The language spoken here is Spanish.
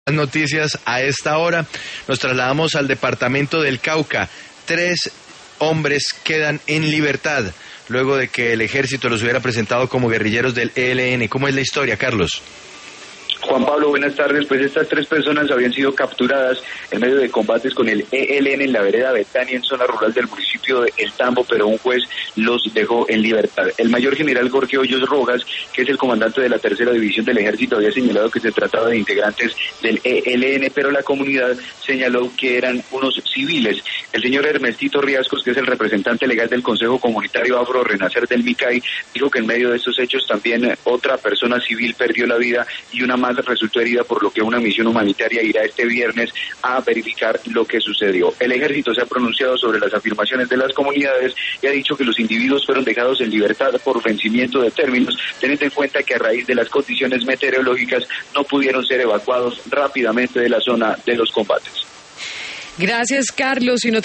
Noticias a esta hora. Nos trasladamos al departamento del Cauca. 3 hombres quedan en libertad luego de que el ejército los hubiera presentado como guerrilleros del ELN. ¿Cómo es la historia, Carlos? Juan Pablo, buenas tardes. Pues estas 3 personas habían sido capturadas en medio de combates con el ELN en la vereda Betania, en zona rural del municipio de El Tambo, pero un juez los dejó en libertad. El mayor general Jorge Hoyos Rojas, que es el comandante de la 3ª División del Ejército, había señalado que se trataba de integrantes del ELN, pero la comunidad señaló que eran unos civiles. El señor Ernestito Riascos, que es el representante legal del Consejo Comunitario Afro Renacer del MICAI, dijo que en medio de estos hechos también otra persona civil perdió la vida y una más resultó herida, por lo que una misión humanitaria irá este viernes a verificar lo que sucedió. El ejército se ha pronunciado sobre las afirmaciones de las comunidades y ha dicho que los individuos fueron dejados en libertad por vencimiento de términos, teniendo en cuenta que a raíz de las condiciones meteorológicas no pudieron ser evacuados rápidamente de la zona de los combates. Gracias, Carlos.